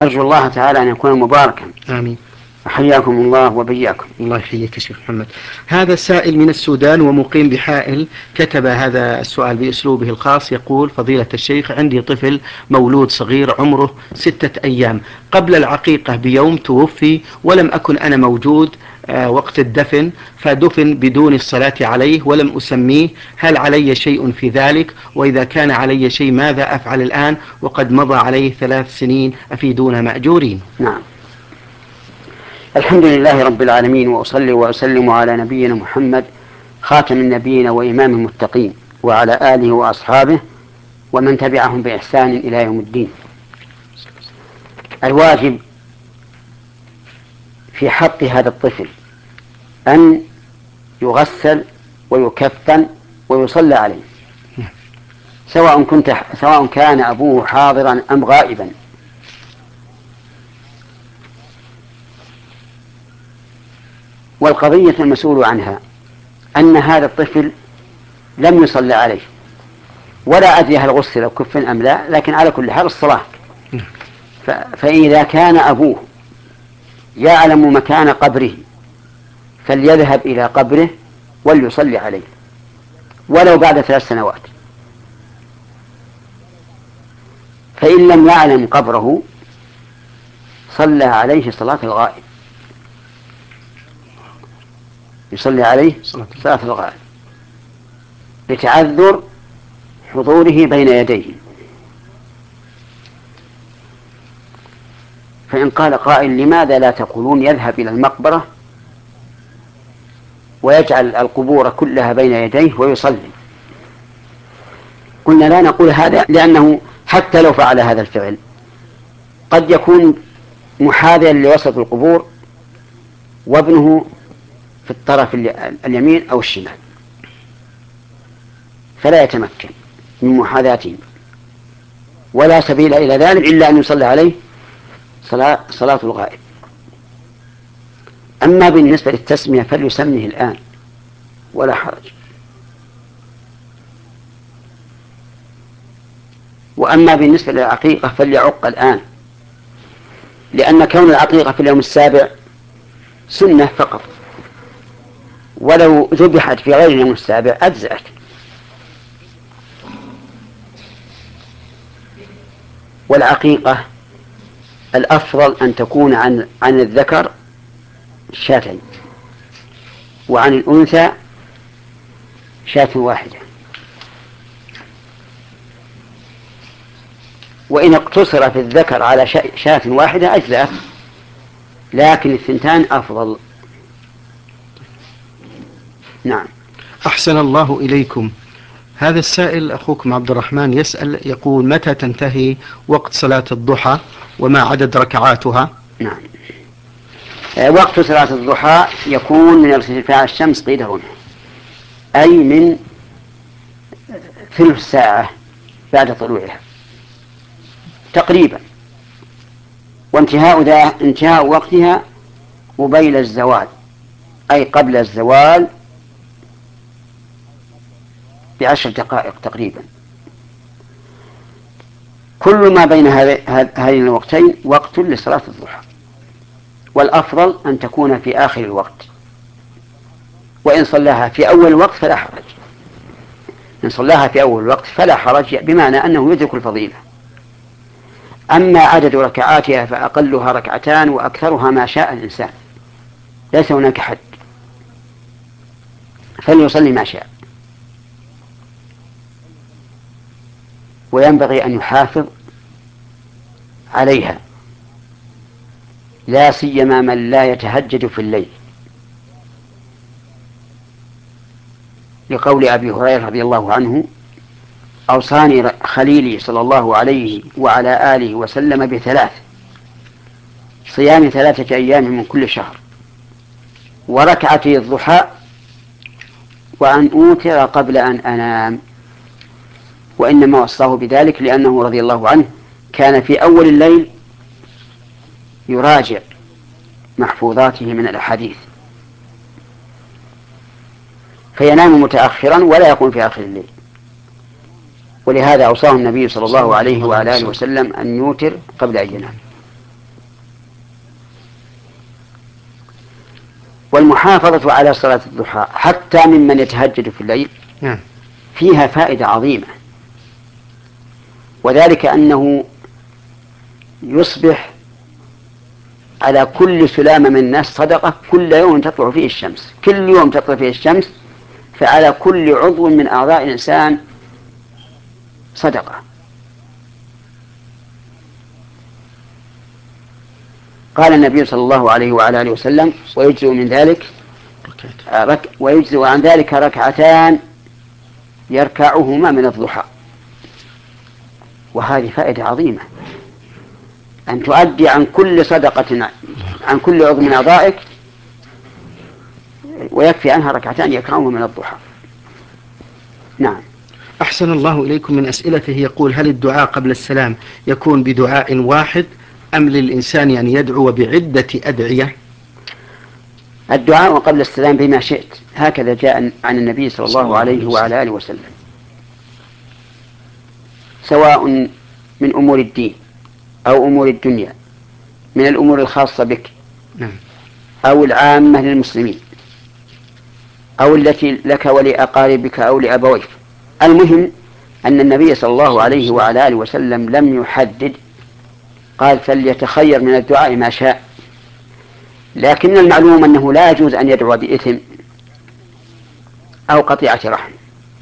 أرجو الله تعالى أن يكون مباركا. آمين. حياكم الله وبياكم. الله يحييك شيخ محمد. هذا السائل من السودان ومقيم بحائل كتب هذا السؤال بأسلوبه الخاص، يقول: فضيلة الشيخ، عندي طفل مولود صغير عمره 6 أيام، قبل العقيقة بيوم توفي ولم أكن أنا موجود وقت الدفن، فدفن بدون الصلاة عليه ولم أسميه، هل علي شيء في ذلك؟ وإذا كان علي شيء ماذا أفعل الآن وقد مضى عليه 3 سنين، أفيدونا مأجورين. نعم. الحمد لله رب العالمين، وأصلي وأسلم على نبينا محمد خاتم النبيين وإمام المتقين، وعلى آله وأصحابه ومن تبعهم بإحسان إلى يوم الدين. الواجب في حق هذا الطفل أن يغسل ويكفن ويصلى عليه، سواء كان أبوه حاضرا أم غائبا. والقضية المسؤول عنها أن هذا الطفل لم يصلى عليه، ولا أدري هل غسل أو كفن أم لا، لكن على كل حال الصلاة. فإذا كان أبوه يعلم مكان قبره فليذهب إلى قبره وليصلي عليه ولو بعد 3 سنوات. فإن لم يعلم قبره صلى عليه صلاة الغائب، يصلي عليه صلاة الغائب لتعذر حضوره بين يديه. فإن قال قائل: لماذا لا تقولون يذهب إلى المقبرة ويجعل القبور كلها بين يديه ويصلي؟ قلنا: لا نقول هذا، لأنه حتى لو فعل هذا الفعل قد يكون محاذيا لوسط القبور وابنه في الطرف اليمين أو الشمال، فلا يتمكن من محاذاتهم، ولا سبيل إلى ذلك إلا أن يصلي عليه صلاة الغائب. أما بالنسبة للتسمية فليسميه الآن ولا حرج. وأما بالنسبة للعقيقة فليعق الآن، لأن كون العقيقة في اليوم السابع سنة فقط، ولو ذبحت في غير اليوم السابع أجزأت. والعقيقة الأفضل أن تكون عن الذكر 2 وعن الأنثى 1 وإن اقتصر في الذكر على 1 أجزأت، لكن 2 أفضل. نعم. أحسن الله إليكم. هذا السائل أخوكم عبد الرحمن يسأل، يقول: متى تنتهي وقت صلاة الضحى وما عدد ركعاتها؟ نعم. وقت صلاة الضحى يكون من ارتفاع الشمس قيد الرمح، أي من ثلث ساعة بعد طلوعها تقريبا، وانتهاء وقتها قبيل الزوال، أي قبل الزوال ب10 دقائق تقريبا. كل ما بين هذين الوقتين وقت لصلاة الضحى، والأفضل أن تكون في آخر الوقت، وإن صلاها في أول الوقت فلا حرج. إن صلاها في أول الوقت فلا حرج، بمعنى أنه يدرك الفضيلة. أما عدد ركعاتها فأقلها 2 وأكثرها ما شاء الإنسان، ليس هناك حد، فليصلي ما شاء. وينبغي أن يحافظ عليها، لا سيما من لا يتهجد في الليل، لقول أبي هريرة رضي الله عنه: أوصاني خليلي صلى الله عليه وعلى آله وسلم ب3: صيام 3 أيام من كل شهر، وركعتي الضحى، وأن أوتر قبل أن أنام. وإنما وصاه بذلك لأنه رضي الله عنه كان في أول الليل يراجع محفوظاته من الأحاديث، فينام متأخرا ولا يقوم في آخر الليل، ولهذا أوصاه النبي صلى الله عليه وعلى آله وسلم أن يوتر قبل أن ينام. والمحافظة على صلاة الضحى حتى ممن يتهجد في الليل فيها فائدة عظيمة، وذلك أنه يصبح على كل سلامة من الناس صدقة كل يوم تطلع فيه الشمس، كل يوم تطلع فيه الشمس، فعلى كل عضو من أعضاء الإنسان صدقة. قال النبي صلى الله عليه وعلى آله وسلم: ويجزئ عن ذلك ركعتان يركعهما من الضحى. وهذه فائدة عظيمة، أن تؤدي عن كل صدقة عن كل عضو من أعضائك، ويكفي عنها ركعتان يركعهما من الضحى. نعم. أحسن الله إليكم. من أسئلته يقول: هل الدعاء قبل السلام يكون بدعاء واحد أم للإنسان أن يدعو بعدة أدعية؟ الدعاء قبل السلام بما شئت، هكذا جاء عن النبي صلى الله عليه وعلى آله وسلم، سواء من أمور الدين أو أمور الدنيا، من الأمور الخاصة بك أو العامة للمسلمين، أو التي لك ولأقاربك أو لأبويك. المهم أن النبي صلى الله عليه وعلى آله وسلم لم يحدد، قال: فليتخير من الدعاء ما شاء. لكن المعلوم أنه لا يجوز أن يدعو بإثم أو قطيعة رحم.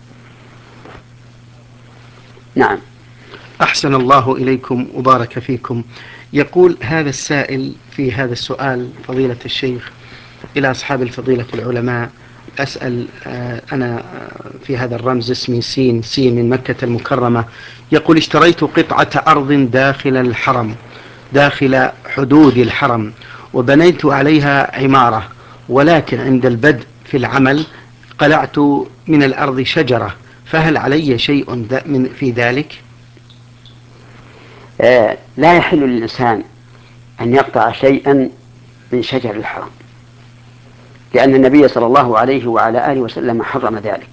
نعم. أحسن الله إليكم وبارك فيكم. يقول هذا السائل في هذا السؤال: فضيلة الشيخ، إلى أصحاب الفضيلة العلماء، أسأل أنا في هذا الرمز اسمي سين من مكة المكرمة. يقول: اشتريت قطعة أرض داخل الحرم، داخل حدود الحرم، وبنيت عليها عمارة، ولكن عند البدء في العمل قلعت من الأرض شجرة، فهل علي شيء في ذلك؟ لا يحل للإنسان أن يقطع شيئا من شجر الحرم، لأن النبي صلى الله عليه وعلى آله وسلم حرم ذلك.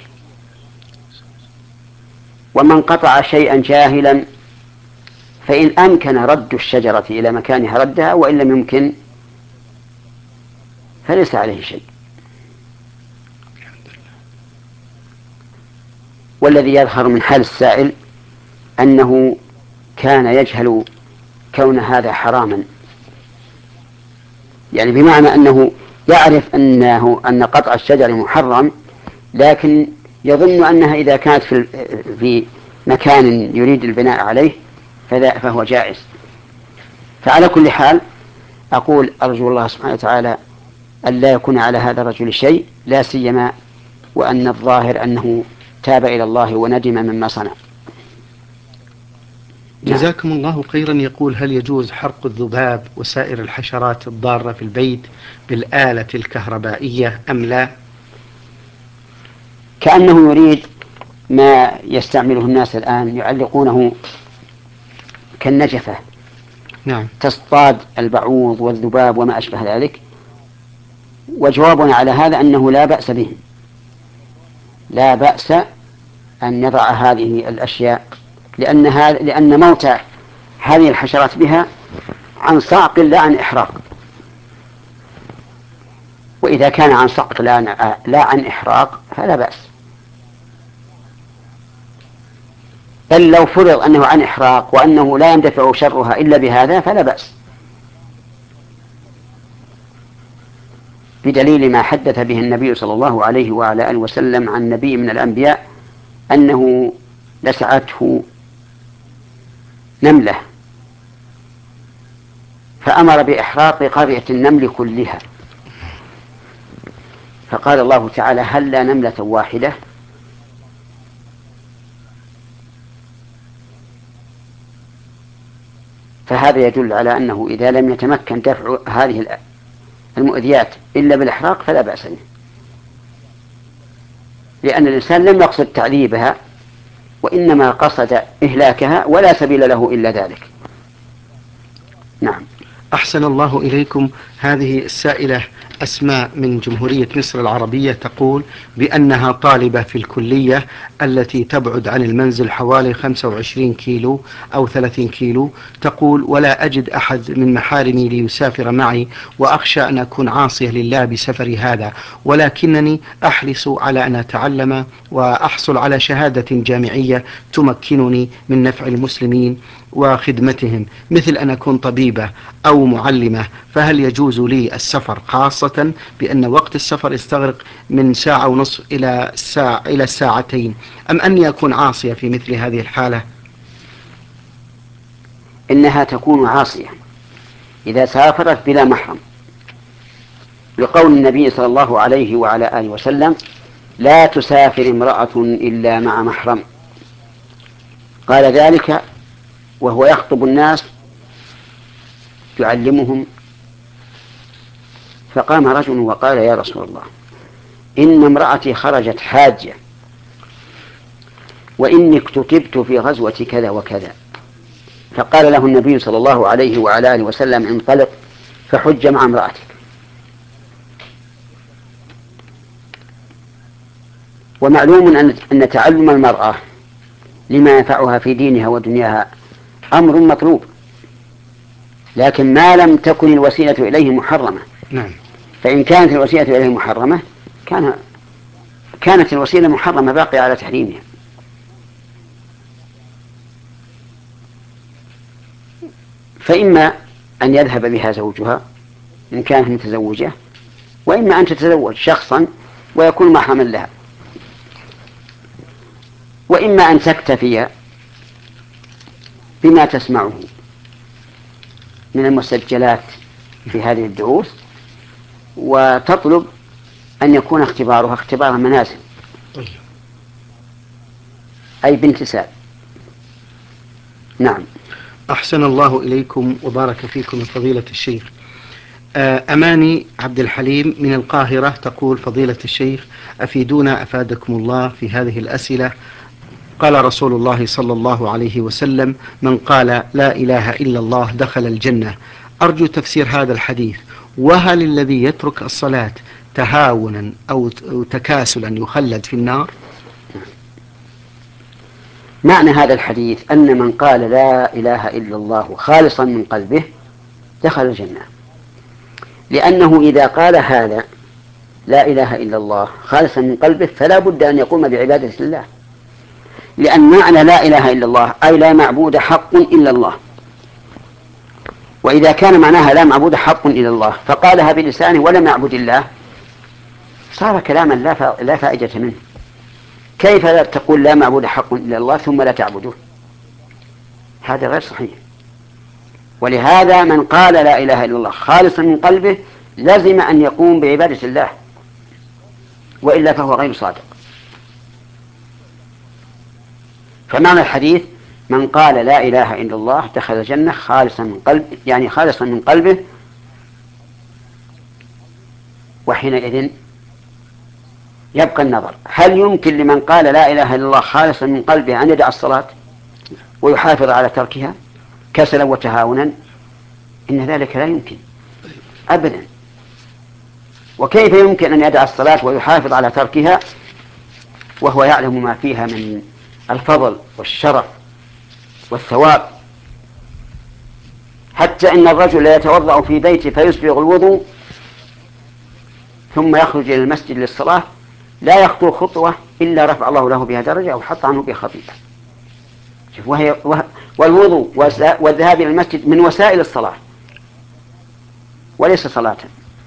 ومن قطع شيئا جاهلا فإن أمكن رد الشجرة إلى مكانها ردها، وإن لم يمكن فليس عليه شيء. والذي يظهر من حال السائل أنه كان يجهل كون هذا حراما، يعني بمعنى أنه يعرف أن قطع الشجر محرم، لكن يظن أنها إذا كانت في مكان يريد البناء عليه فهو جائز. فعلى كل حال أقول: أرجو الله سبحانه وتعالى أن لا يكون على هذا الرجل شيء، لا سيما وأن الظاهر أنه تاب إلى الله وندم مما صنع. جزاكم الله خيرا. يقول: هل يجوز حرق الذباب وسائر الحشرات الضارة في البيت بالآلة الكهربائية أم لا؟ كأنه يريد ما يستعمله الناس الآن، يعلقونه كالنجفة، نعم، تصطاد البعوض والذباب وما أشبه ذلك. وجوابنا على هذا أنه لا بأس به، لا بأس أن يضع هذه الأشياء، لأن موت هذه الحشرات بها عن صعق لا عن إحراق. وإذا كان عن صعق لا عن إحراق فلا بأس. بل لو فرض أنه عن إحراق وأنه لا يندفع شرها إلا بهذا فلا بأس، بدليل ما حدث به النبي صلى الله عليه وعلى آله وسلم عن نبي من الأنبياء أنه لسعته نملة فأمر بإحراق قرية النمل كلها، فقال الله تعالى: هلا نملة واحدة. فهذا يدل على أنه إذا لم يتمكن دفع هذه المؤذيات إلا بالإحراق فلا بأس به، لأن الإنسان لم يقصد تعذيبها وإنما قصد إهلاكها، ولا سبيل له إلا ذلك. نعم. أحسن الله إليكم. هذه السائلة أسماء من جمهورية مصر العربية تقول بأنها طالبة في الكلية التي تبعد عن المنزل حوالي 25 كيلو أو 30 كيلو. تقول: ولا أجد أحد من محارمي ليسافر معي، وأخشى أن أكون عاصية لله بسفري هذا، ولكنني أحرص على أن أتعلم وأحصل على شهادة جامعية تمكنني من نفع المسلمين وخدمتهم، مثل أن أكون طبيبة أو معلمة. فهل يجوز لي السفر، خاصة بأن وقت السفر يستغرق من ساعة ونصف إلى الساعتين، أم أني أكون عاصية في مثل هذه الحالة؟ إنها تكون عاصية إذا سافرت بلا محرم، لقول النبي صلى الله عليه وعلى آله وسلم: لا تسافر امرأة إلا مع محرم. قال ذلك وهو يخطب الناس يعلمهم، فقام رجل وقال: يا رسول الله، إن امرأتي خرجت حاجة، وإني اكتتبت في غزوة كذا وكذا. فقال له النبي صلى الله عليه وعلى آله وسلم: انطلق فحج مع امرأتك. ومعلوم أن تعلم المرأة لما ينفعها في دينها ودنياها أمر مطلوب، لكن ما لم تكن الوسيلة إليه محرمة. نعم. فإن كانت الوسيلة إليه محرمة كانت الوسيلة محرمة باقية على تحريمها. فإما أن يذهب بها زوجها إن كانت متزوجة، وإما أن تتزوج شخصا ويكون محرما لها، وإما أن تكتفي بما تسمعه من المسجلات في هذه الدروس، وتطلب أن يكون اختبارها اختبار منازل، أي بانتساب. نعم. أحسن الله إليكم وبارك فيكم فضيلة الشيخ. أماني عبد الحليم من القاهرة تقول: فضيلة الشيخ، أفيدونا أفادكم الله في هذه الأسئلة. قال رسول الله صلى الله عليه وسلم: من قال لا إله إلا الله دخل الجنة. أرجو تفسير هذا الحديث، وهل الذي يترك الصلاة تهاونا أو تكاسلا يخلد في النار؟ معنى هذا الحديث أن من قال لا إله إلا الله خالصا من قلبه دخل الجنة، لأنه إذا قال هذا لا إله إلا الله خالصا من قلبه فلا بد أن يقوم بعبادة الله، لأن معنى لا إله إلا الله أي لا معبود حق إلا الله. وإذا كان معناها لا معبود حق إلا الله فقالها بلسانه ولم يعبد الله صار كلاما لا فائدة منه. كيف لا تقول لا معبود حق إلا الله ثم لا تعبده؟ هذا غير صحيح. ولهذا من قال لا إله إلا الله خالصا من قلبه لازم أن يقوم بعبادة الله، وإلا فهو غير صادق. فمعنى الحديث: من قال لا إله إلا الله دخل الجنة خالصا من قلب، يعني خالصا من قلبه. وحينئذ يبقى النظر، هل يمكن لمن قال لا إله إلا الله خالصا من قلبه أن يدع الصلاة ويحافظ على تركها كسلا وتهاونا؟ إن ذلك لا يمكن أبدا. وكيف يمكن أن يدع الصلاة ويحافظ على تركها وهو يعلم ما فيها من الفضل والشرف والثواب؟ حتى إن الرجل لا يتوضأ في بيته فيسبغ الوضوء ثم يخرج إلى المسجد للصلاة لا يخطو خطوة إلا رفع الله له بها درجة أو حط عنه بها خطيئة. والوضوء والذهاب إلى المسجد من وسائل الصلاة وليس صلاة.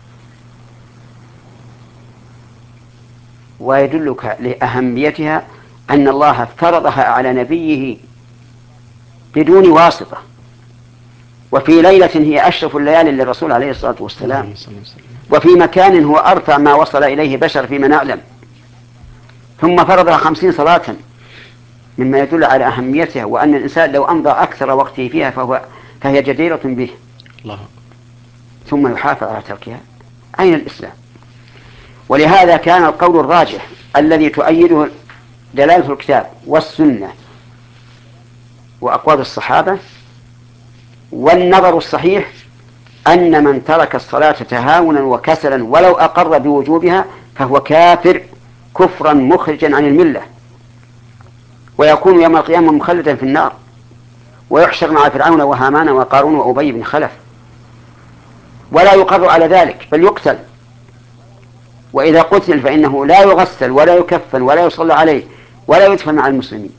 ويدلك لأهميتها أن الله فرضها على نبيه بدون واسطة، وفي ليلة هي أشرف الليالي للرسول عليه الصلاة والسلام، وفي مكان هو أرفع ما وصل إليه بشر فيما نعلم، ثم فرضها 50 صلاة، مما يدل على أهميتها، وأن الإنسان لو أمضى أكثر وقته فيها فهي جديرة به. الله. ثم يحافظ على تركها. أين الإسلام؟ ولهذا كان القول الراجح الذي تؤيده دلالة الكتاب والسنة وأقوال الصحابة والنظر الصحيح أن من ترك الصلاة تهاونا وكسلا ولو أقر بوجوبها فهو كافر كفرا مخرجا عن الملة، ويكون يوم القيامة مخلدا في النار، ويحشر مع فرعون وهامان وقارون وأبي بن خلف، ولا يقر على ذلك بل يقتل. وإذا قتل فإنه لا يغسل ولا يكفن ولا يصلى عليه ولا يدفن مع المسلمين،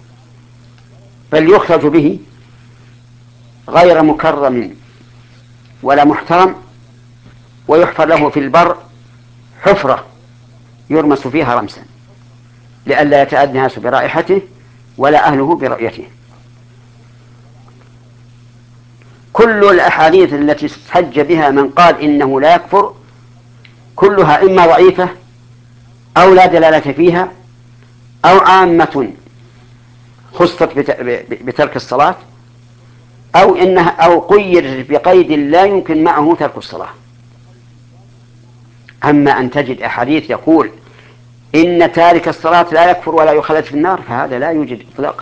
بل يخرج به غير مكرم ولا محترم، ويحفر له في البر حفرة يرمس فيها رمسا لئلا يتأذى الناس برائحته ولا أهله برؤيته. كل الأحاديث التي استحج بها من قال إنه لا يكفر كلها إما ضعيفة أو لا دلالة فيها أو عامة خصت بترك الصلاة أو قيد بقيد لا يمكن معه ترك الصلاة. أما أن تجد أحاديث يقول إن تارك الصلاة لا يكفر ولا يخلد في النار فهذا لا يوجد إطلاقا.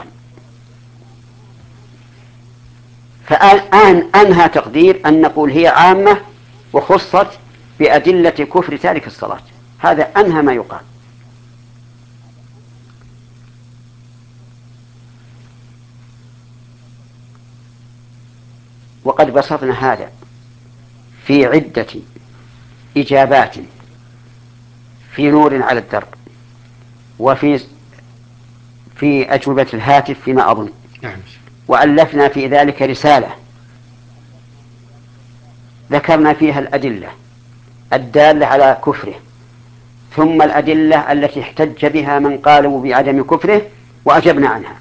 فالآن أنهى تقدير أن نقول هي عامة وخصت بأدلة كفر تارك الصلاة، هذا أنهى ما يقال. وقد بسطنا هذا في عدة إجابات في نور على الدرب في أجوبة الهاتف فيما أظن، وألفنا في ذلك رسالة ذكرنا فيها الأدلة الدالة على كفره، ثم الأدلة التي احتج بها من قالوا بعدم كفره وأجبنا عنها.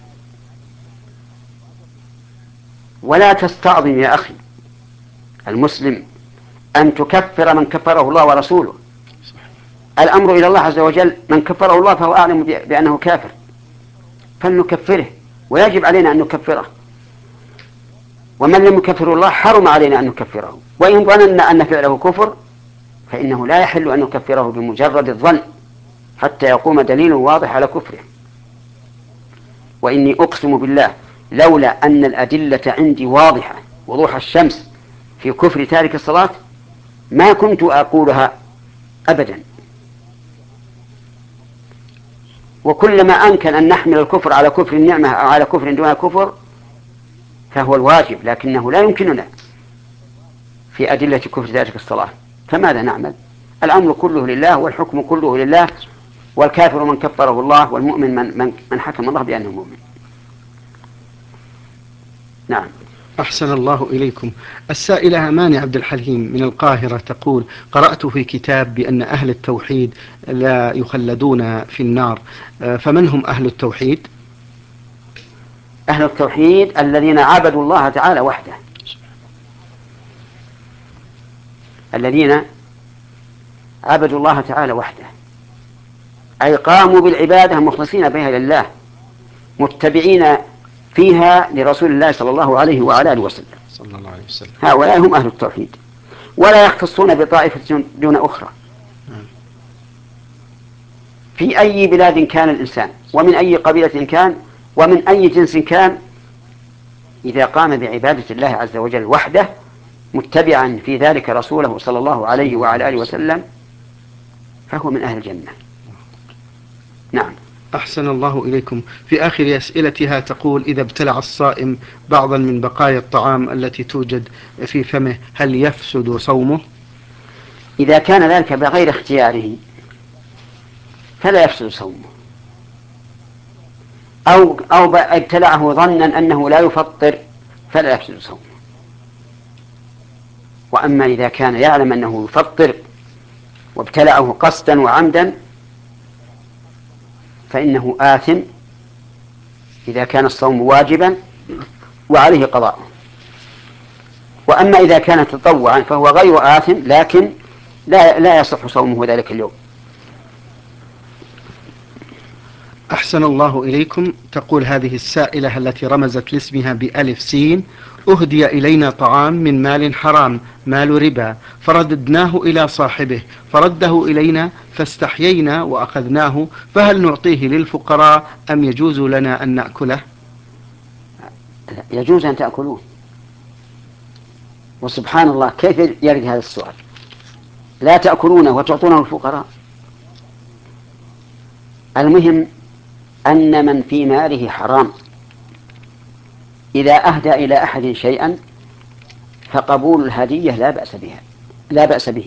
ولا تستعظم يا أخي المسلم أن تكفر من كفره الله ورسوله، الأمر إلى الله عز وجل، من كفره الله فهو أعلم بأنه كافر فلنكفره، ويجب علينا أن نكفره، ومن لم يكفر الله حرم علينا أن نكفره. وإن ظننا أن فعله كفر فإنه لا يحل أن نكفره بمجرد الظن حتى يقوم دليل واضح على كفره. وإني أقسم بالله لولا أن الأدلة عندي واضحة وضوح الشمس في كفر تارك الصلاة ما كنت أقولها أبدا. وكلما أمكن أن نحمل الكفر على كفر النعمة أو على كفر دون كفر فهو الواجب، لكنه لا يمكننا في أدلة كفر تارك الصلاة، فماذا نعمل؟ الأمر كله لله والحكم كله لله، والكافر من كفره الله والمؤمن من حكم الله بأنه مؤمن. نعم. أحسن الله إليكم. السائلة أماني عبد الحليم من القاهرة تقول: قرأت في كتاب بأن أهل التوحيد لا يخلدون في النار، فمن هم أهل التوحيد؟ أهل التوحيد الذين عبدوا الله تعالى وحده، الذين عبدوا الله تعالى وحده، أي قاموا بالعبادة مخلصين بها لله متبعين فيها لرسول الله صلى الله عليه وعلى آله وسلم. هؤلاء هم أهل التوحيد، ولا يختصون بطائفة دون أخرى. في أي بلاد كان الإنسان ومن أي قبيلة كان ومن أي جنس كان، إذا قام بعبادة الله عز وجل وحده متبعا في ذلك رسوله صلى الله عليه وعلى آله وسلم فهو من أهل الجنة. نعم. أحسن الله إليكم. في آخر أسئلتها تقول: إذا ابتلع الصائم بعضا من بقايا الطعام التي توجد في فمه هل يفسد صومه؟ إذا كان ذلك بغير اختياره فلا يفسد صومه، أو ابتلعه ظنا أنه لا يفطر فلا يفسد صومه. وأما إذا كان يعلم أنه يفطر وابتلعه قصدا وعمدا فإنه آثم إذا كان الصوم واجبا وعليه قضاء. وأما إذا كان تطوعا فهو غير آثم لكن لا يصح صومه ذلك اليوم. أحسن الله إليكم. تقول هذه السائلة التي رمزت لاسمها بألف سين: أهدي إلينا طعام من مال حرام مال ربا فرددناه إلى صاحبه فرده إلينا فاستحيينا وأخذناه، فهل نعطيه للفقراء أم يجوز لنا أن نأكله؟ يجوز أن تأكلوه وسبحان الله كيف يرد هذا السؤال؟ لا تأكلونه وتعطونه الفقراء. المهم أن من في ماله حرام إذا أهدى إلى أحد شيئا فقبول الهدية لا بأس به،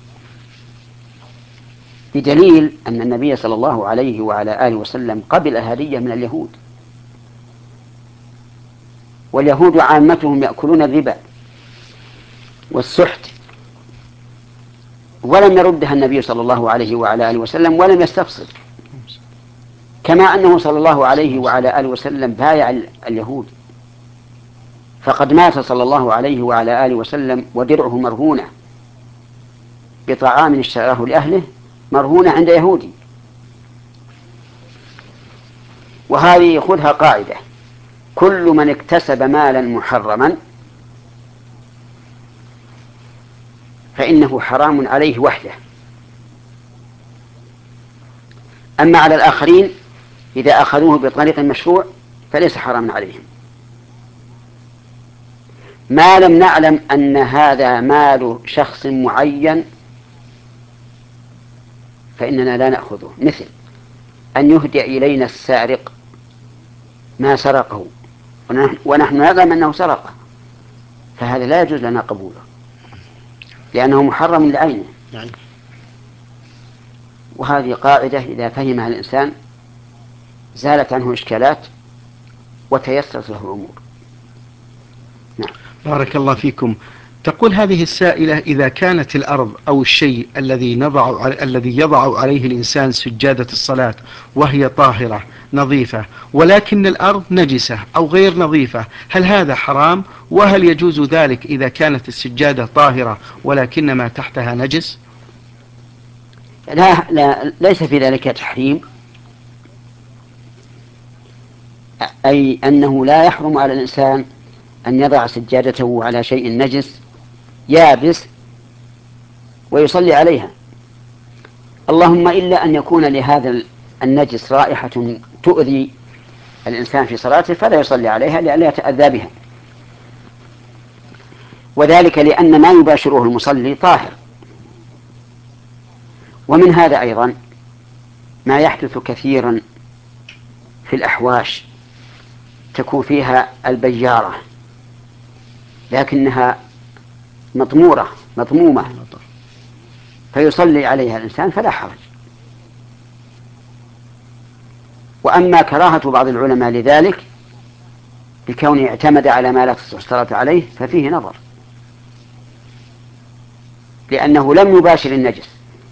بدليل أن النبي صلى الله عليه وعلى آله وسلم قبل الهدية من اليهود، واليهود عامتهم يأكلون الربا والسحت، ولم يردها النبي صلى الله عليه وعلى آله وسلم ولم يستفصل، كما أنه صلى الله عليه وعلى آله وسلم بايع اليهود، فقد مات صلى الله عليه وعلى آله وسلم ودرعه مرهونة بطعام اشتراه لأهله، مرهونة عند يهودي. وهذه خذها قاعدة: كل من اكتسب مالا محرما فإنه حرام عليه وحده. أما على الآخرين إذا أخذوه بطريق مشروع فليس حراما عليهم، ما لم نعلم أن هذا مال شخص معين فإننا لا نأخذه، مثل أن يهدي إلينا السارق ما سرقه ونحن نعلم أنه سرقه، فهذا لا يجوز لنا قبوله لأنه محرم لعينه. وهذه قاعدة إذا فهمها الإنسان زالت عنه إشكالات وتيسرت له الأمور. نعم. بارك الله فيكم. تقول هذه السائلة: إذا كانت الأرض أو الشيء الذي يضع عليه الإنسان سجادة الصلاة وهي طاهرة نظيفة، ولكن الأرض نجسة أو غير نظيفة، هل هذا حرام؟ وهل يجوز ذلك إذا كانت السجادة طاهرة ولكن ما تحتها نجس؟ لا ليس في ذلك تحريم، أي أنه لا يحرم على الإنسان أن يضع سجادته على شيء نجس يابس ويصلي عليها، اللهم إلا أن يكون لهذا النجس رائحة تؤذي الإنسان في صلاته فلا يصلي عليها لئلا يتأذى بها، وذلك لأن ما يباشره المصلي طاهر. ومن هذا أيضا ما يحدث كثيرا في الأحواش تكون فيها البيارة لكنها مضمومة فيصلي عليها الإنسان فلا حرج. وأما كراهة بعض العلماء لذلك بكونه اعتمد على ما لا تصح الصلاة عليه ففيه نظر، لأنه لم يباشر النجس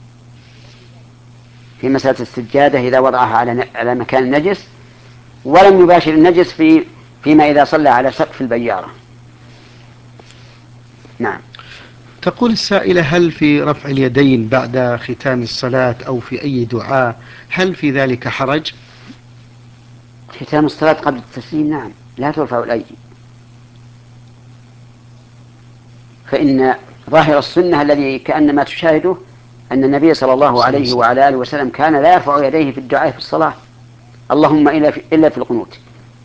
في مسألة السجادة إذا وضعها على مكان النجس، ولم يباشر النجس فيما إذا صلى على سقف البيارة. نعم. تقول السائلة: هل في رفع اليدين بعد ختام الصلاة أو في أي دعاء هل في ذلك حرج؟ ختام الصلاة قبل التسليم نعم لا ترفع الأيدي، فإن ظاهر السنة الذي كأنما تشاهده أن النبي صلى الله عليه وعلى آله وسلم كان لا يرفع يديه في الدعاء في الصلاة، اللهم إلا في القنوت.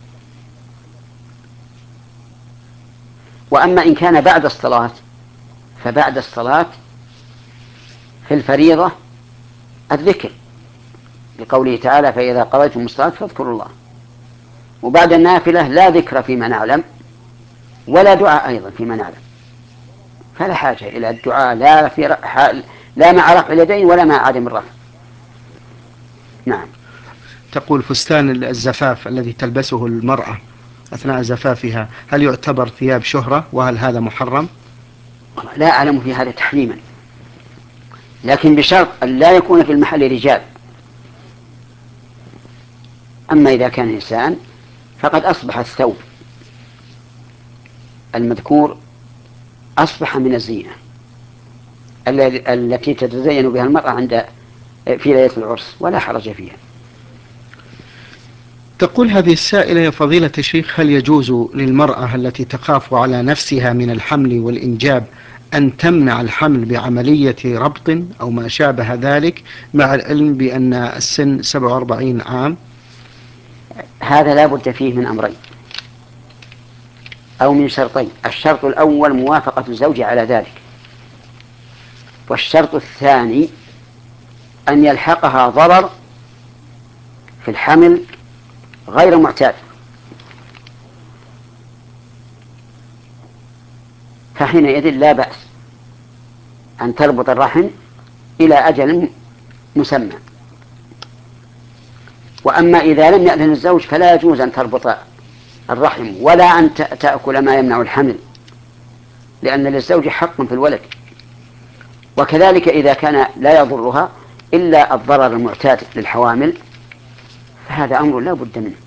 وأما إن كان بعد الصلاة فبعد الصلاة في الفريضة الذكر لقوله تعالى: فإذا قضيتم الصلاة فاذكروا الله. وبعد النافلة لا ذكر فيما نعلم ولا دعاء أيضا فيما نعلم، فلا حاجة إلى الدعاء لا مع رفع اليدين ولا مع عدم الرفع. نعم. تقول: فستان الزفاف الذي تلبسه المرأة أثناء زفافها هل يعتبر ثياب شهرة وهل هذا محرم؟ لا أعلم في هذا تحريما، لكن بشرط أن لا يكون في المحل رجال. أما إذا كان نساء فقد أصبح الثوب المذكور أصبح من الزينة التي تتزين بها المرأة في ليلة العرس ولا حرج فيها. تقول هذه السائلة: يا فضيلة الشيخ، هل يجوز للمرأة التي تخاف على نفسها من الحمل والإنجاب أن تمنع الحمل بعملية ربط أو ما شابه ذلك مع العلم بأن السن 47 عام؟ هذا لا بد فيه من أمرين: أو من شرطين: الشرط الأول موافقة الزوج على ذلك، والشرط الثاني أن يلحقها ضرر في الحمل غير معتاد، فحينئذ لا بأس أن تربط الرحم إلى أجل مسمى. وأما إذا لم يأذن الزوج فلا يجوز أن تربط الرحم ولا أن تأكل ما يمنع الحمل، لأن للزوج حق في الولد. وكذلك إذا كان لا يضرها إلا الضرر المعتاد للحوامل فهذا أمر لا بد منه،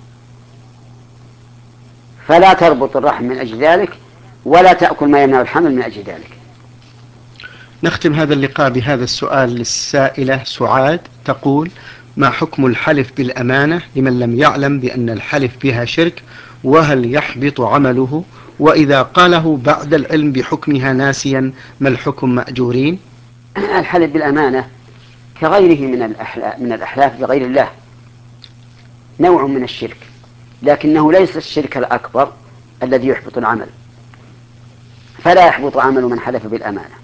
فلا تربط الرحم من أجل ذلك ولا تأكل ما يمنع الحمل من أجل ذلك. نختم هذا اللقاء بهذا السؤال للسائلة سعاد، تقول: ما حكم الحلف بالأمانة لمن لم يعلم بأن الحلف بها شرك، وهل يحبط عمله؟ وإذا قاله بعد العلم بحكمها ناسيا ما الحكم مأجورين؟ الحلف بالأمانة كغيره من الأحلاف بغير الله نوع من الشرك، لكنه ليس الشرك الأكبر الذي يحبط العمل، فلا يحبط عمل من حلف بالأمانة.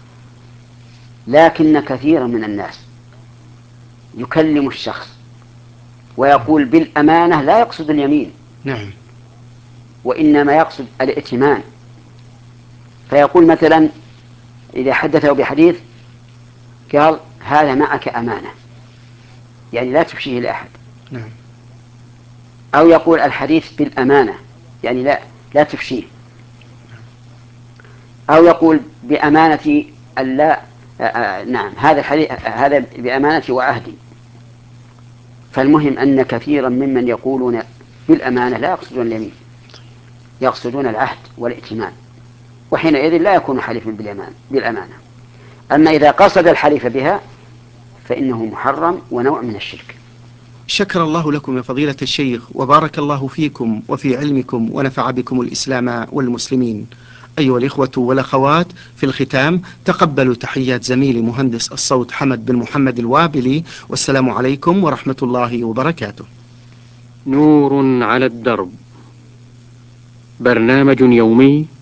لكن كثيرا من الناس يكلم الشخص ويقول بالأمانة لا يقصد اليمين، نعم، وإنما يقصد الائتمان، فيقول مثلا إذا حدثه بحديث قال هذا معك أمانة، يعني لا تفشيه لأحد. نعم. أو يقول الحديث بالأمانة، يعني لا تفشيه. أو يقول بأمانة ألا نعم هذا الحديث هذا بأمانة وعهدي. فالمهم أن كثيرا ممن يقولون بالأمانة لا يقصدون اليمين، يقصدون العهد والائتمان، وحينئذ لا يكون حليفا بالأمانة. أما إذا قصد الحليف بها فإنه محرم ونوع من الشرك. شكر الله لكم يا فضيلة الشيخ، وبارك الله فيكم وفي علمكم، ونفع بكم الإسلام والمسلمين. أيها الإخوة والأخوات، في الختام تقبلوا تحيات زميلي مهندس الصوت حمد بن محمد الوابلي، والسلام عليكم ورحمة الله وبركاته. نور على الدرب، برنامج يومي